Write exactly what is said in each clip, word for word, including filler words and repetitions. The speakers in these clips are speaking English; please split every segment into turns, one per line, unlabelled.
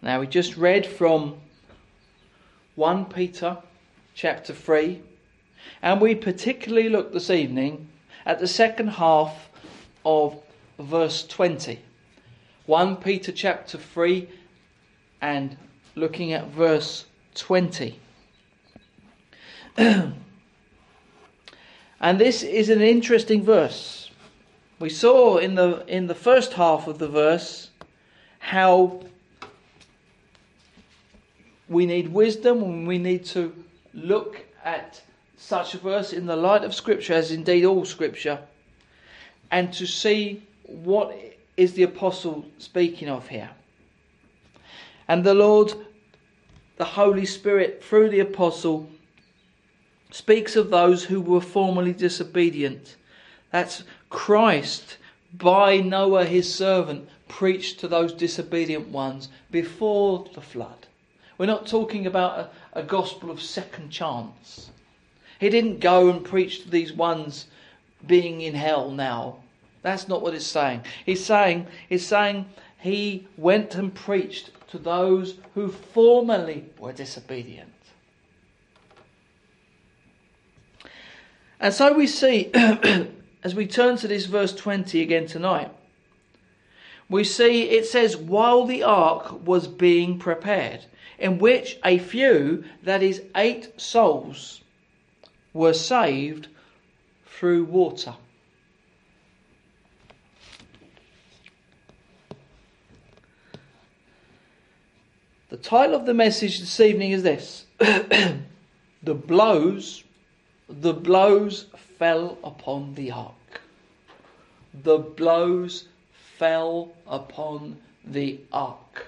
Now we just read from First Peter chapter three, and we particularly look this evening at the second half of verse twenty. First Peter chapter three and looking at verse twenty. And this is an interesting verse. We saw in the in the first half of the verse how we need wisdom and we need to look at such a verse in the light of Scripture, as indeed all Scripture, and to see what is the apostle speaking of here. And the Lord, the Holy Spirit, through the apostle, speaks of those who were formerly disobedient. That's Christ, by Noah his servant, preached to those disobedient ones before the flood. We're not talking about a, a gospel of second chance. He didn't go and preach to these ones being in hell now. That's not what it's saying. He's saying, he's saying he went and preached to those who formerly were disobedient. And so we see, as we turn to this verse twenty again tonight, we see it says, while the ark was being prepared, in which a few, that is eight souls, were saved through water. The title of the message this evening is this: The blows, the blows fell upon the ark. The blows fell upon the ark.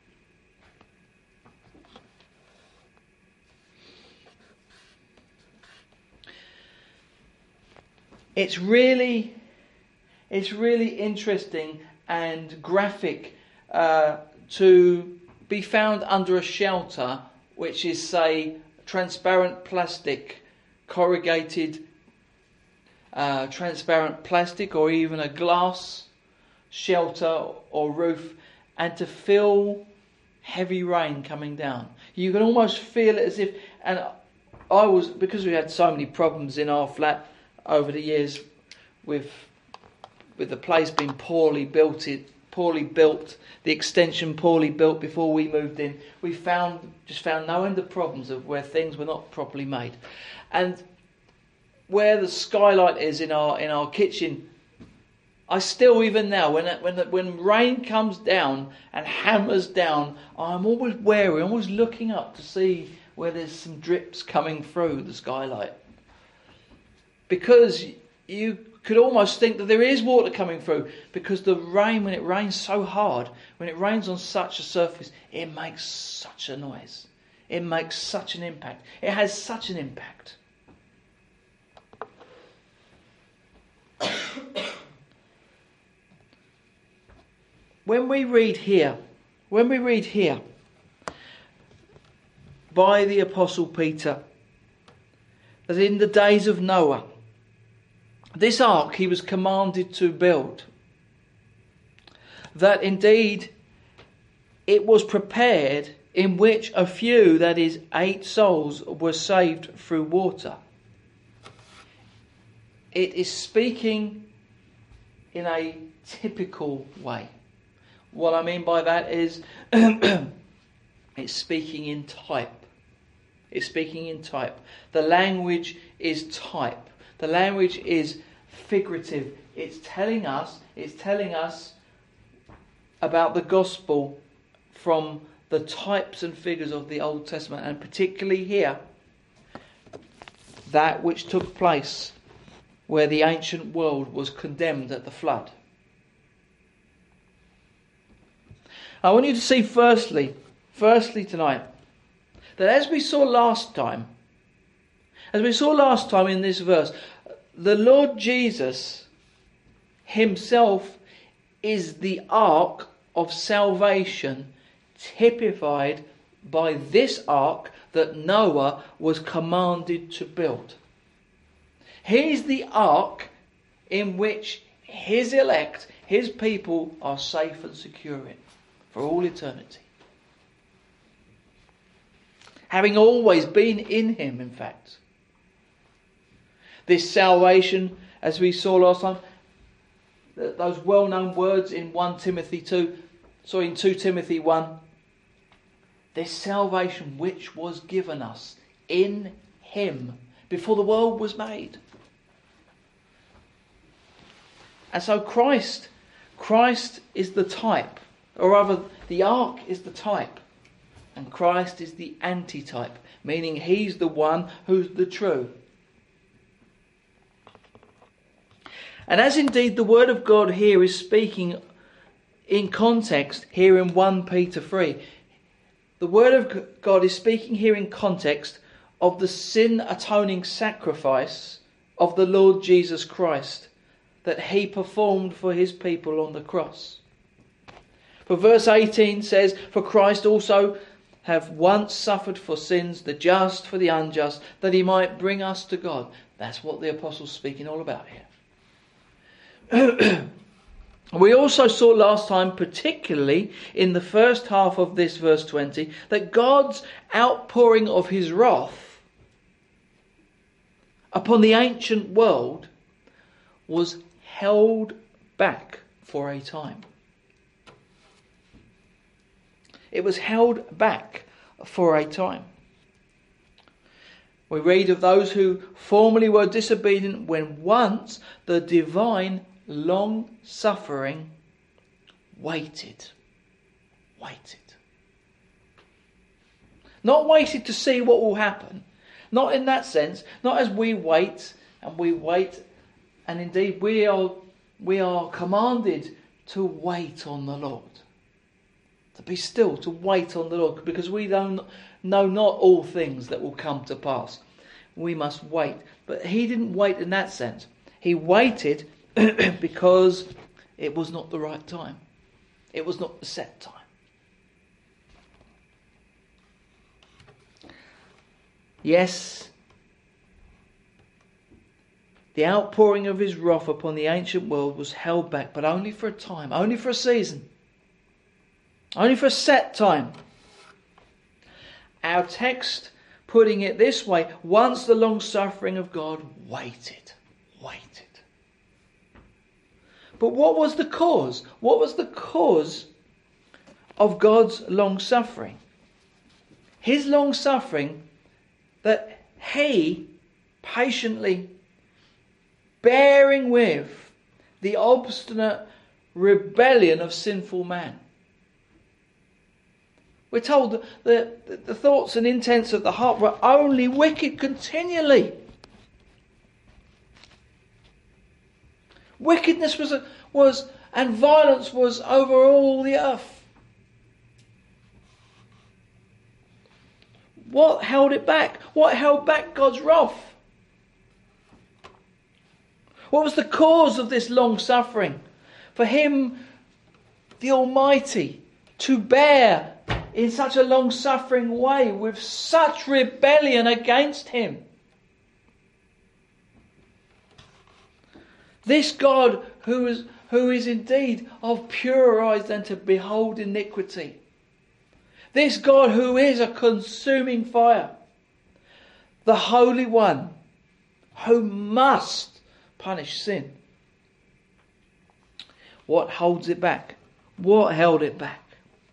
It's really, it's really interesting and graphic uh, to be found under a shelter, which is, say, transparent plastic, corrugated uh, transparent plastic, or even a glass shelter or roof, and to feel heavy rain coming down. You can almost feel it as if, and I was, because we had so many problems in our flat over the years with with the place being poorly built, it poorly built, the extension poorly built before we moved in, we found just found no end of problems of where things were not properly made. And where the skylight is in our in our kitchen, I still, even now, when when when rain comes down and hammers down, I'm always wary, I'm always looking up to see where there's some drips coming through the skylight. Because you could almost think that there is water coming through, because the rain, when it rains so hard, when it rains on such a surface, it makes such a noise. It makes such an impact. It has such an impact. When we read here, when we read here, by the Apostle Peter, that in the days of Noah, this ark he was commanded to build, that indeed it was prepared, in which a few, that is eight souls, were saved through water. It is speaking in a typical way. What I mean by that is it's speaking in type. It's speaking in type. The language is type. The language is figurative. It's telling us, it's telling us about the gospel from the types and figures of the Old Testament, and particularly here, that which took place where the ancient world was condemned at the flood. I want you to see firstly, firstly tonight, that as we saw last time, as we saw last time in this verse, the Lord Jesus himself is the ark of salvation, typified by this ark that Noah was commanded to build. He is the ark in which his elect, his people, are safe and secure in for all eternity. having always been in him, in fact. This salvation, as we saw last time, those well-known words in First Timothy two, sorry, in Second Timothy one, this salvation which was given us in him before the world was made. And so Christ, Christ is the type, or rather the ark is the type, and Christ is the antitype, meaning he's the one who's the true. And as indeed the word of God here is speaking in context here in First Peter three, the word of God is speaking here in context of the sin atoning sacrifice of the Lord Jesus Christ that he performed for his people on the cross. For verse eighteen says, "For Christ also have once suffered for sins, the just for the unjust, that he might bring us to God." That's what the apostle's speaking all about here. We also saw last time, particularly in the first half of this verse twenty, that God's outpouring of his wrath upon the ancient world was held back for a time. It was held back for a time. We read of those who formerly were disobedient when once the divine long-suffering waited. Waited. Not waited to see what will happen. Not in that sense. Not as we wait and we wait. And indeed we are, we are commanded to wait on the Lord. To be still, to wait on the Lord. Because we don't know not all things that will come to pass. We must wait. But he didn't wait in that sense. He waited because it was not the right time. It was not the set time. Yes, the outpouring of his wrath upon the ancient world was held back, but only for a time, only for a season, only for a set time. Our text, putting it this way, once the long suffering of God waited, waited. But what was the cause? What was the cause of God's long suffering? His long suffering that he patiently bearing with the obstinate rebellion of sinful man. We're told that the, the thoughts and intents of the heart were only wicked continually. Wickedness was, was and violence was over all the earth. What held it back? What held back God's wrath? What was the cause of this long suffering? For him, the Almighty, to bear in such a long suffering way with such rebellion against him. This God who is, who is indeed of purer eyes than to behold iniquity. This God who is a consuming fire. The Holy One who must punish sin. What holds it back? What held it back?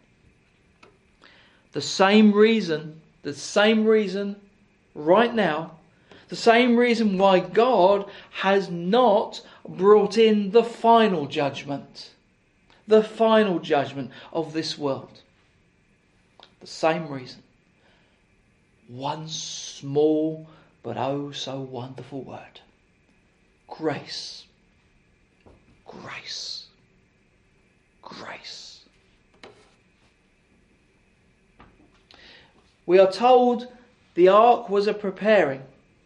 The same reason, the same reason right now, the same reason why God has not brought in the final judgment. The final judgment of this world. The same reason. One small but oh so wonderful word. Grace. Grace. Grace. We are told the ark was a preparing.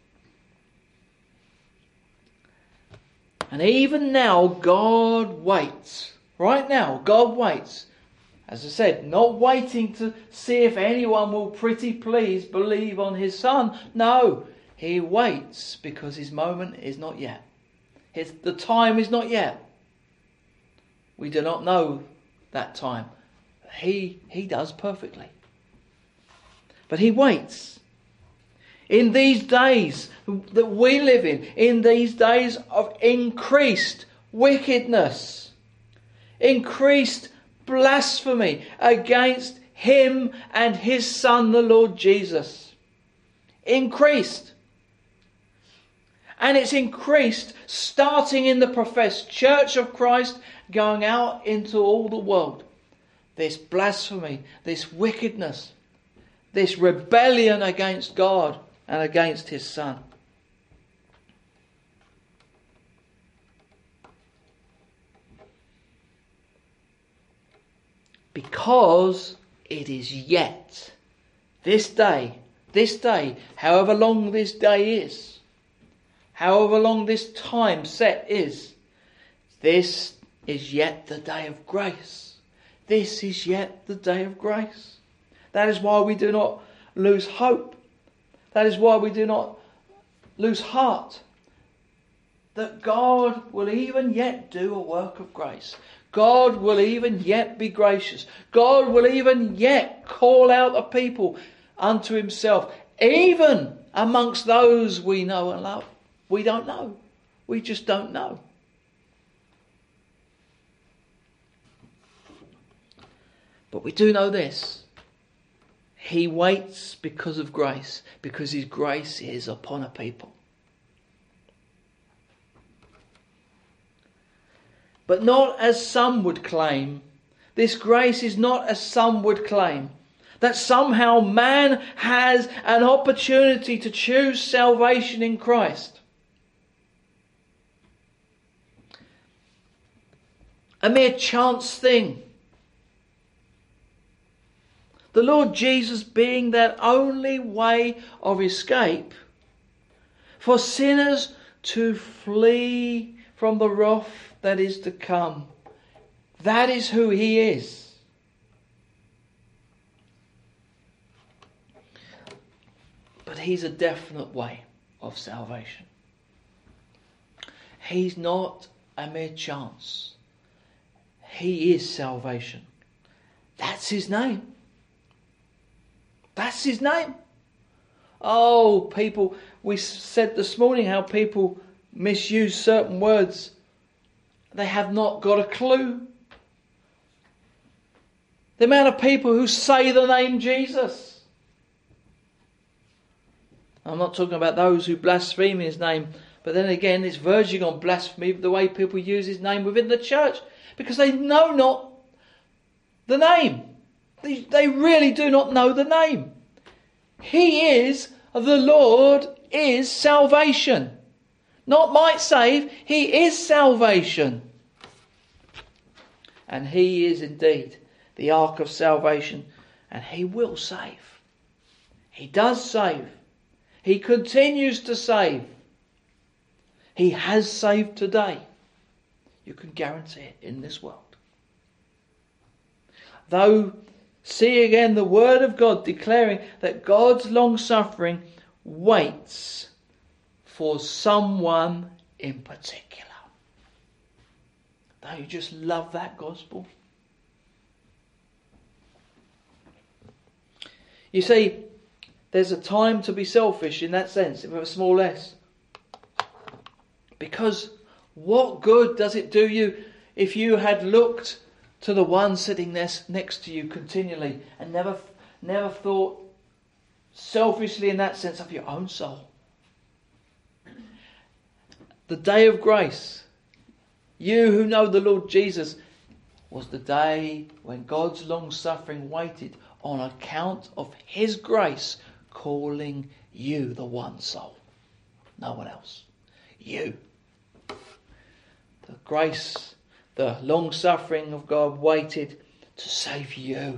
And even now God waits. Right now God waits. As I said, not waiting to see if anyone will pretty please believe on his Son. No, he waits because his moment is not yet. His, the time is not yet. We do not know that time. He, he does perfectly. But he waits. In these days that we live in, in these days of increased wickedness, increased blasphemy against him and his Son, the Lord Jesus. Increased. And it's increased starting in the professed Church of Christ, going out into all the world. This blasphemy, this wickedness, this rebellion against God and against his Son. Because it is yet, this day, this day, however long this day is, however long this time set is, this is yet the day of grace. This is yet the day of grace. That is why we do not lose hope. That is why we do not lose heart. That God will even yet do a work of grace. God will even yet be gracious. God will even yet call out a people unto himself, even amongst those we know and love. We don't know. We just don't know. But we do know this. He waits because of grace, because his grace is upon a people. But not as some would claim. This grace is not as some would claim. That somehow man has an opportunity to choose salvation in Christ. A mere chance thing. The Lord Jesus being that only way of escape for sinners to flee from the wrath that is to come. That is who he is. But he's a definite way of salvation. He's not a mere chance. He is salvation. That's his name. That's his name. Oh, people, we said this morning how people misuse certain words. They have not got a clue. The amount of people who say the name Jesus. I'm not talking about those who blaspheme his name, but then again it's verging on blasphemy the way people use his name within the church, because they know not the name. They, they really do not know the name. He is, the Lord is salvation. Not might save, he is salvation. And he is indeed the ark of salvation. And he will save. He does save. He continues to save. He has saved today. You can guarantee it in this world. Though, see again the word of God declaring that God's long suffering waits for someone in particular. Don't you just love that gospel? You see, there's a time to be selfish in that sense, with a small s. Because what good does it do you if you had looked to the one sitting next to you continually and never, never thought selfishly in that sense of your own soul? The day of grace, you who know the Lord Jesus, was the day when God's long suffering waited on account of his grace, calling you the one soul. No one else. You. The grace, the long suffering of God waited to save you.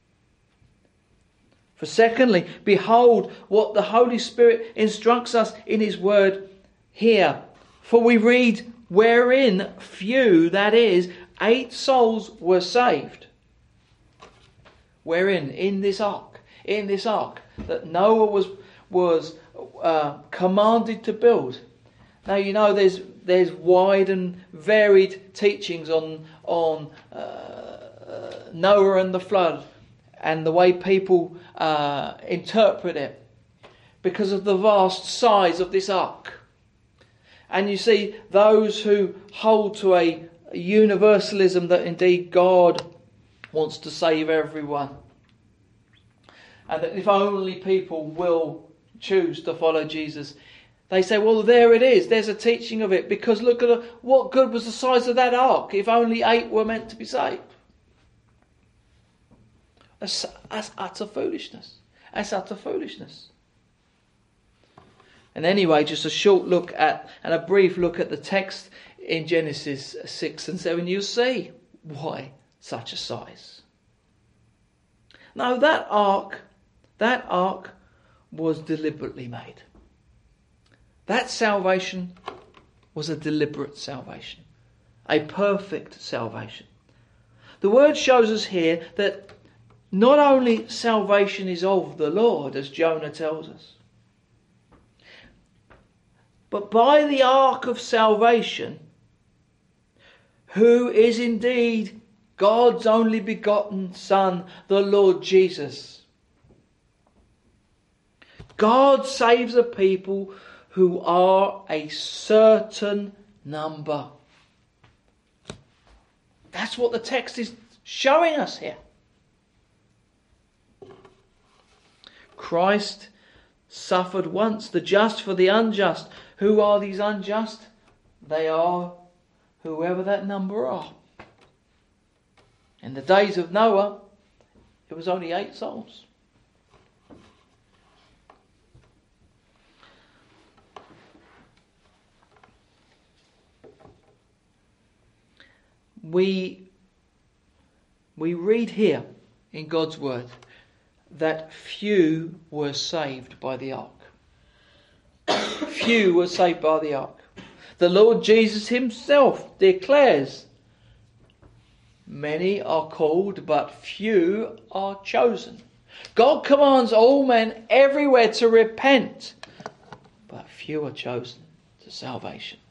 For secondly, behold what the Holy Spirit instructs us in his word here. For we read, wherein few, that is, eight souls were saved. Wherein? In this ark. In this ark that Noah was was uh, commanded to build. Now you know there's there's wide and varied teachings on on uh, uh, Noah and the flood, and the way people uh, interpret it because of the vast size of this ark. And you see those who hold to a universalism that indeed God wants to save everyone. And that if only people will choose to follow Jesus, they say, well, there it is. There's a teaching of it. Because look at what good was the size of that ark if only eight were meant to be saved. That's, that's utter foolishness. That's utter foolishness. And anyway, just a short look at, and a brief look at the text in Genesis six and seven, you'll see why such a size. Now that ark, that ark was deliberately made. That salvation was a deliberate salvation. A perfect salvation. The word shows us here that not only salvation is of the Lord, as Jonah tells us, but by the ark of salvation, who is indeed God's only begotten Son, the Lord Jesus. God saves a people who are a certain number. That's what the text is showing us here. Christ suffered once, the just for the unjust. Who are these unjust? They are whoever that number are. In the days of Noah, it was only eight souls. We, we read here in God's word that few were saved by the ark. Few were saved by the ark. The Lord Jesus himself declares, many are called, but few are chosen. God commands all men everywhere to repent, but few are chosen to salvation.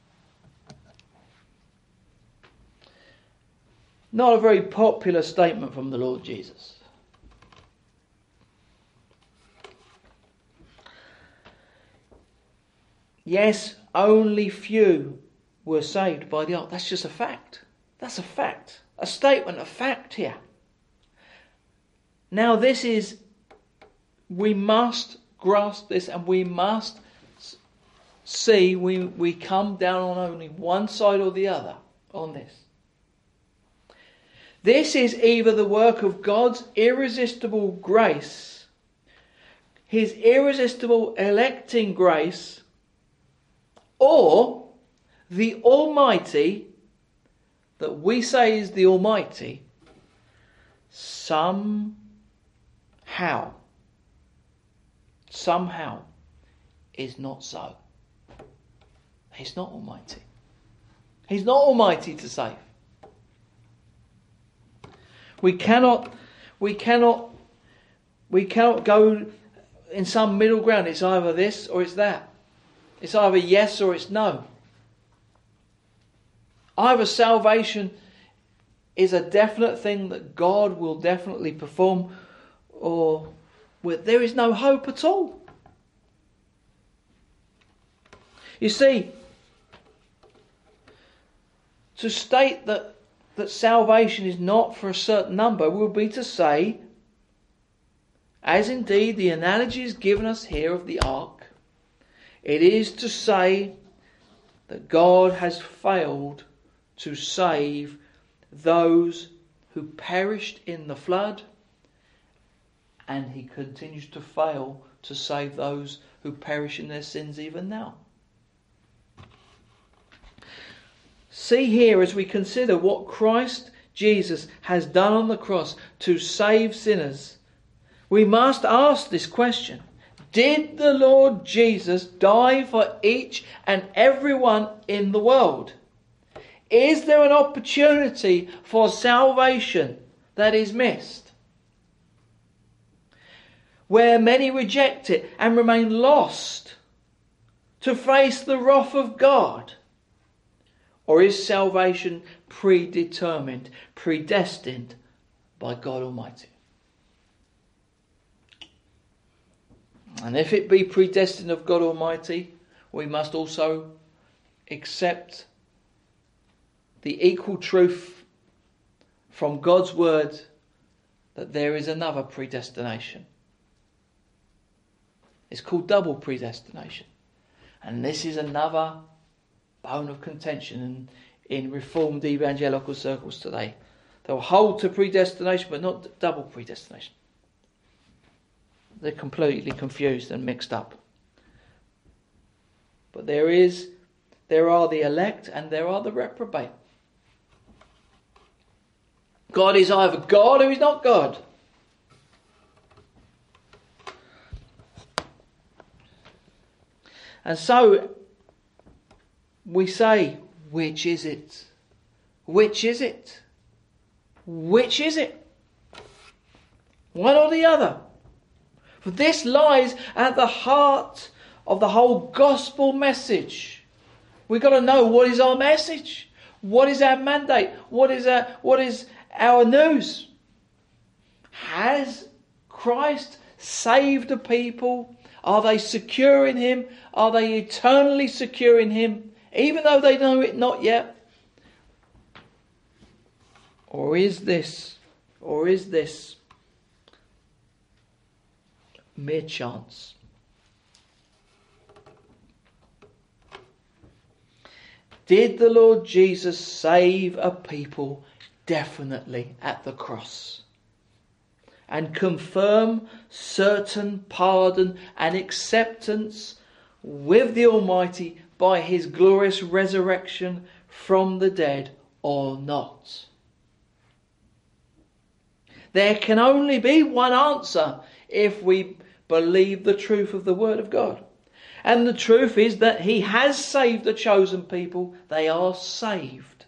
Not a very popular statement from the Lord Jesus. Yes, only few were saved by the ark. That's just a fact. That's a fact. A statement of fact here. Now this is, we must grasp this and we must see, we, we come down on only one side or the other on this. This is either the work of God's irresistible grace, his irresistible electing grace, or the Almighty, that we say is the Almighty, somehow, somehow is not so. He's not Almighty. He's not Almighty to save. We cannot, we cannot, we cannot go in some middle ground. It's either this or it's that. It's either yes or it's no. Either salvation is a definite thing that God will definitely perform, or there is no hope at all. You see, to state that, that salvation is not for a certain number would be to say, as indeed the analogy is given us here of the ark, it is to say that God has failed to save those who perished in the flood, and he continues to fail to save those who perish in their sins even now. See here, as we consider what Christ Jesus has done on the cross to save sinners, we must ask this question: did the Lord Jesus die for each and everyone in the world? Is there an opportunity for salvation that is missed, where many reject it and remain lost to face the wrath of God? Or is salvation predetermined, predestined by God Almighty? And if it be predestined of God Almighty, we must also accept the equal truth from God's word that there is another predestination. It's called double predestination. And this is another bone of contention in, in Reformed evangelical circles today. They'll hold to predestination, but not double predestination. They're completely confused and mixed up. But there is, there are the elect and there are the reprobate. God is either God or He's not God. And so we say, which is it? Which is it? Which is it? One or the other? For this lies at the heart of the whole gospel message. We've got to know, what is our message? What is our mandate? What is our, what is our news? Has Christ saved the people? Are they secure in Him? Are they eternally secure in Him, even though they know it not yet? Or is this, or is this mere chance? Did the Lord Jesus save a people definitely at the cross and confirm certain pardon and acceptance with the Almighty by His glorious resurrection from the dead, or not? There can only be one answer if we believe the truth of the Word of God. And the truth is that He has saved the chosen people. They are saved.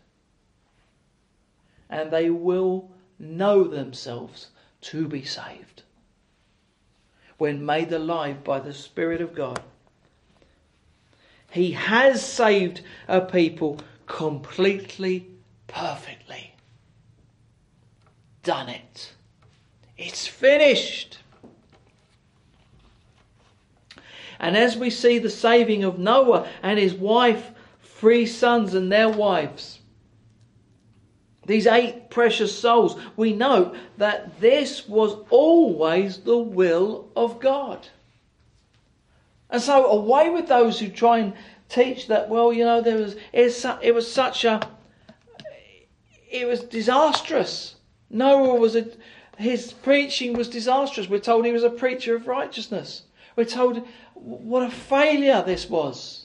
And they will know themselves to be saved when made alive by the Spirit of God. He has saved a people completely, perfectly. Done it. It's finished. And as we see the saving of Noah and his wife, three sons and their wives, these eight precious souls, we know that this was always the will of God. And so away with those who try and teach that, well, you know, there was it was such a, it was disastrous. Noah was a, his preaching was disastrous. We're told he was a preacher of righteousness. We're told what a failure this was.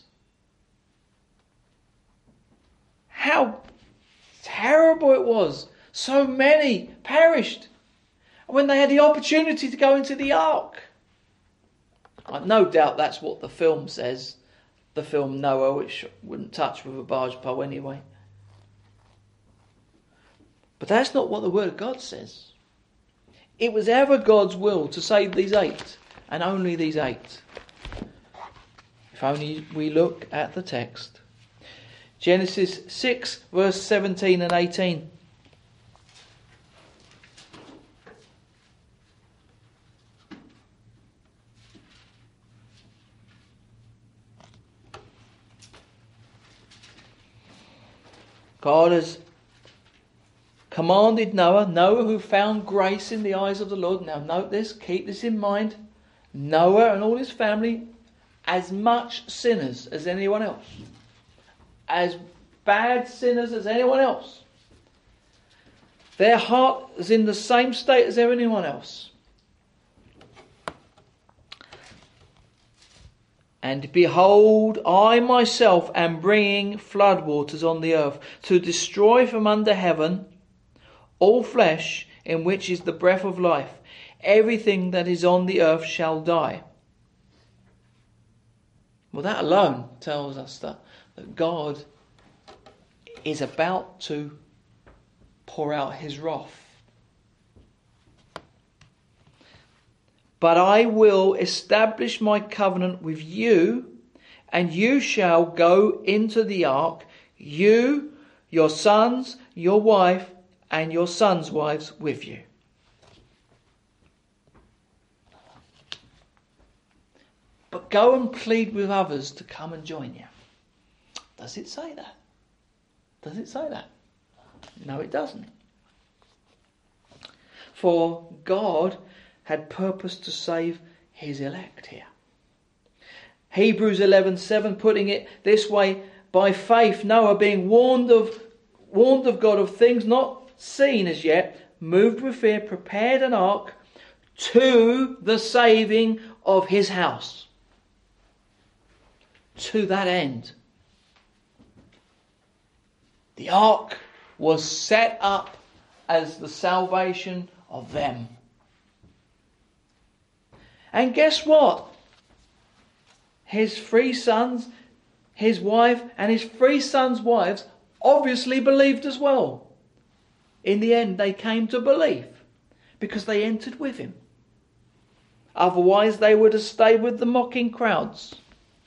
How terrible it was. So many perished when they had the opportunity to go into the ark. I've no doubt that's what the film says. The film Noah, which wouldn't touch with a barge pole anyway. But that's not what the Word of God says. It was ever God's will to save these eight, and only these eight. If only we look at the text. Genesis six, verse seventeen and eighteen. God has commanded Noah, Noah who found grace in the eyes of the Lord. Now note this, keep this in mind. Noah and all his family, as much sinners as anyone else. As bad sinners as anyone else. Their heart is in the same state as anyone else. And behold, I myself am bringing floodwaters on the earth to destroy from under heaven all flesh in which is the breath of life. Everything that is on the earth shall die. Well, that alone tells us that, that God is about to pour out His wrath. But I will establish my covenant with you, and you shall go into the ark, you, your sons, your wife, and your sons' wives with you. go and plead with others to come and join you. Does it say that? Does it say that? No, it doesn't. For God had purposed to save his elect here. Hebrews eleven seven, putting it this way, by faith Noah, being warned of warned of God of things not seen as yet, moved with fear, prepared an ark to the saving of his house. To that end. The ark was set up as the salvation of them. And guess what? His three sons, his wife, and his three sons' wives obviously believed as well. In the end, they came to believe because they entered with him. Otherwise, they would have stayed with the mocking crowds.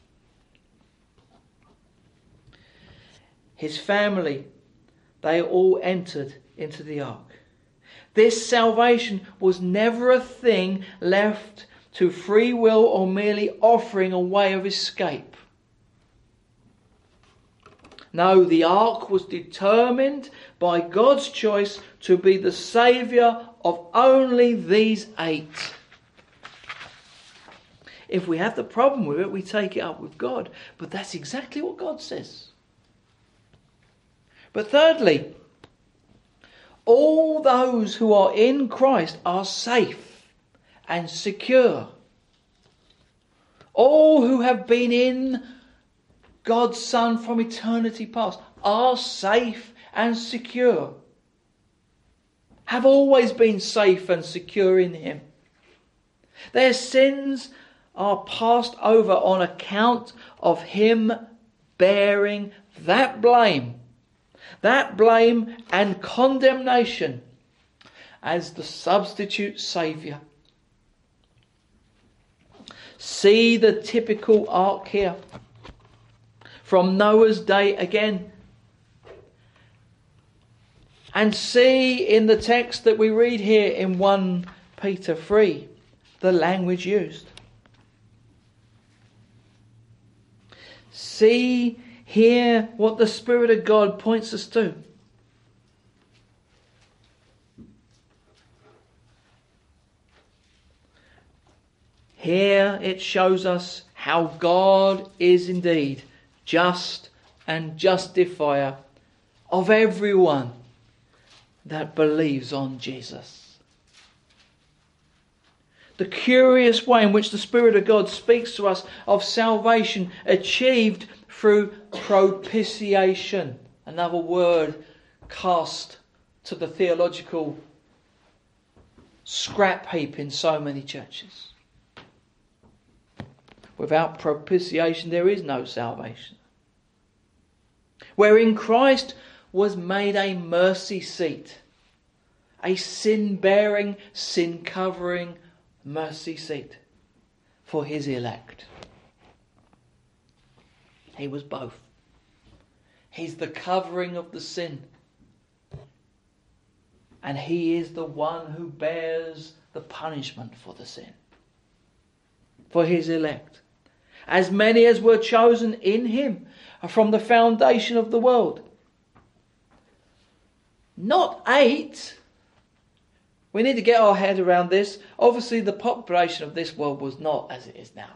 His family, they all entered into the ark. This salvation was never a thing left to free will or merely offering a way of escape. No, the ark was determined by God's choice to be the saviour of only these eight. If we have the problem with it, we take it up with God. But that's exactly what God says. But thirdly, all those who are in Christ are safe and secure. All who have been in God's Son from eternity past are safe and secure. Have always been safe and secure in him. Their sins are passed over on account of him bearing that blame. That blame and condemnation as the substitute saviour. See the typical ark here. From Noah's day again. And see in the text that we read here in First Peter three, the language used. See here what the Spirit of God points us to. Here it shows us how God is indeed just and justifier of everyone that believes on Jesus. The curious way in which the Spirit of God speaks to us of salvation achieved through propitiation. Another word cast to the theological scrap heap in so many churches. Without propitiation there is no salvation. Wherein Christ was made a mercy seat. A sin-bearing, sin-covering mercy seat for his elect. He was both. He's the covering of the sin. And he is the one who bears the punishment for the sin. For his elect. As many as were chosen in him from the foundation of the world. Not eight. We need to get our head around this. Obviously the population of this world was not as it is now.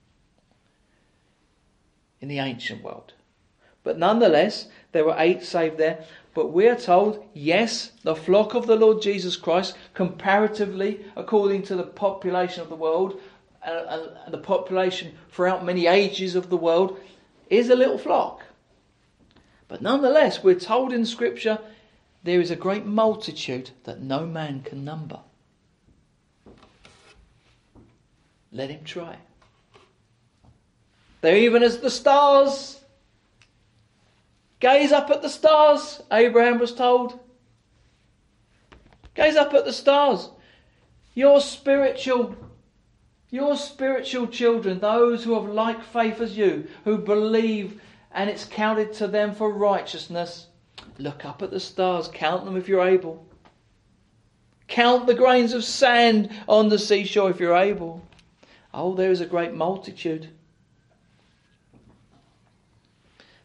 In the ancient world. But nonetheless, there were eight saved there. But we are told, yes, the flock of the Lord Jesus Christ, comparatively, according to the population of the world, and the population throughout many ages of the world, is a little flock. But nonetheless, we're told in Scripture, there is a great multitude that no man can number. Let him try. They're even as the stars. Gaze up at the stars, Abraham was told. Gaze up at the stars. Your spiritual, your spiritual children, those who have like faith as you, who believe and it's counted to them for righteousness. Look up at the stars, count them if you're able. Count the grains of sand on the seashore if you're able. Oh, there is a great multitude.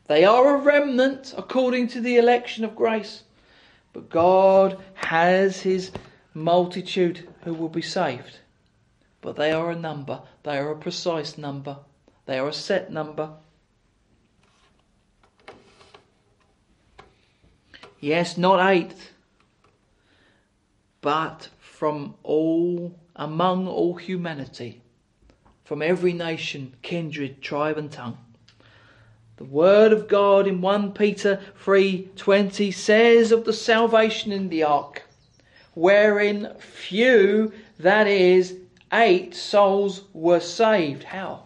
They are a remnant according to the election of grace. But God has his multitude who will be saved. But they are a number. They are a precise number. They are a set number. Yes, not eight, but from all, among all humanity, from every nation, kindred, tribe and tongue. The word of God in First Peter three twenty says of the salvation in the ark, wherein few, that is, eight souls were saved. How?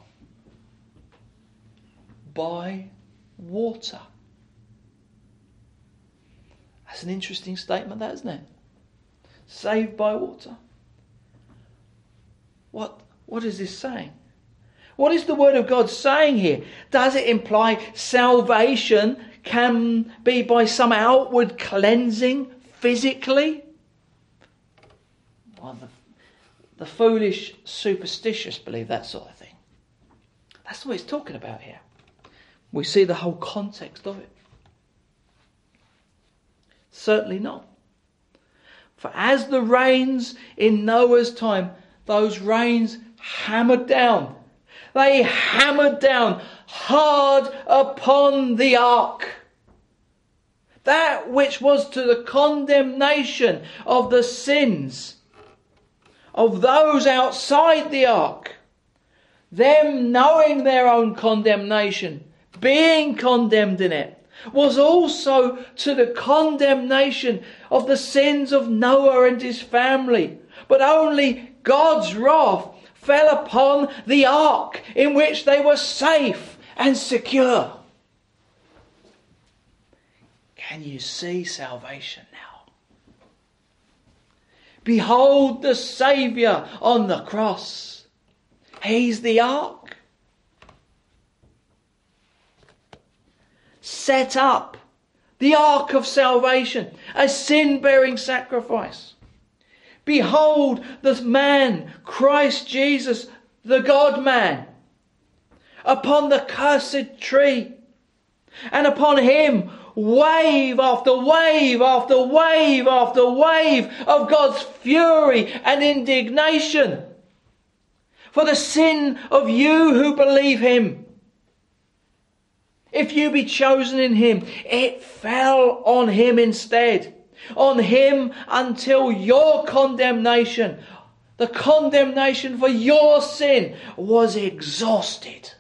By water. That's an interesting statement, that, isn't it? Saved by water. What, what is this saying? What is the word of God saying here? Does it imply salvation can be by some outward cleansing physically? Well, the, the foolish superstitious believe that sort of thing. That's what it's talking about here. We see the whole context of it. Certainly not. For as the rains in Noah's time, those rains hammered down. They hammered down hard upon the ark. That which was to the condemnation of the sins of those outside the ark. Them knowing their own condemnation, being condemned in it, was also to the condemnation of the sins of Noah and his family. But only God's wrath fell upon the ark in which they were safe and secure. Can you see salvation now? Behold the Saviour on the cross. He's the ark. Set up the ark of salvation, a sin-bearing sacrifice. Behold the man, Christ Jesus, the God-man, upon the cursed tree. And upon him, wave after wave after wave after wave of God's fury and indignation for the sin of you who believe him. If you be chosen in him, it fell on him instead. On him until your condemnation, the condemnation for your sin, was exhausted.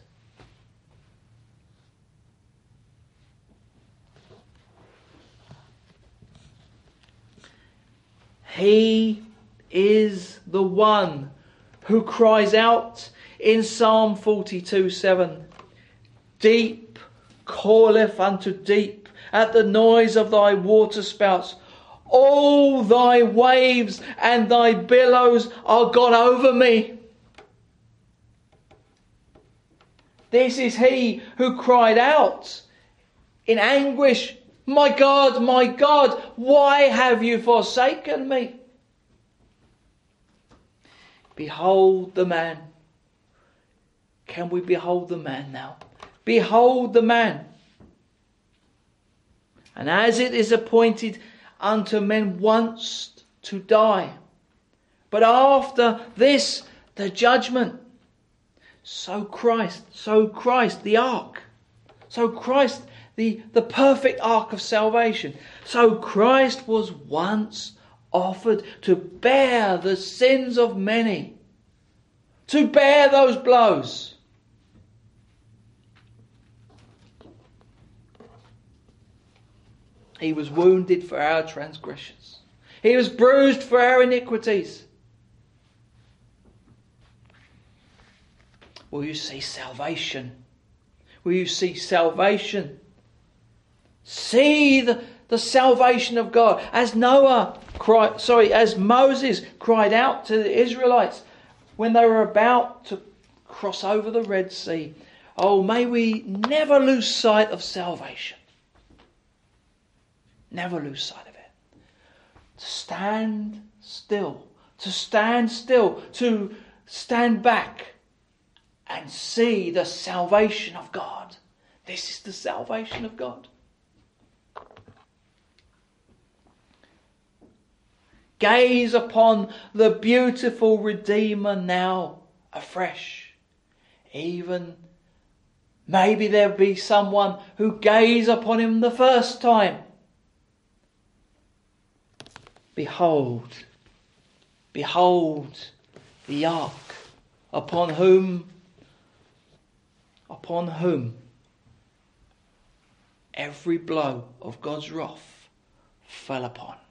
He is the one who cries out in Psalm forty-two seven, deep calleth unto deep at the noise of thy waterspouts. All thy waves and thy billows are gone over me. This is he who cried out in anguish, my God, my God, why have you forsaken me? Behold the man. Can we behold the man now? Behold the man. And as it is appointed unto men once to die, but after this the judgment, so Christ, so Christ the ark, so Christ the, the perfect ark of salvation, so Christ was once offered to bear the sins of many, to bear those blows. He was wounded for our transgressions. He was bruised for our iniquities. Will you see salvation? Will you see salvation? See the, the salvation of God. As Noah cried, sorry, as Moses cried out to the Israelites when they were about to cross over the Red Sea. Oh, may we never lose sight of salvation. Never lose sight of it. To stand still. To stand still. To stand back and see the salvation of God. This is the salvation of God. Gaze upon the beautiful Redeemer now afresh. Even maybe there be someone who gaze upon him the first time. Behold, behold the ark upon whom, upon whom every blow of God's wrath fell upon.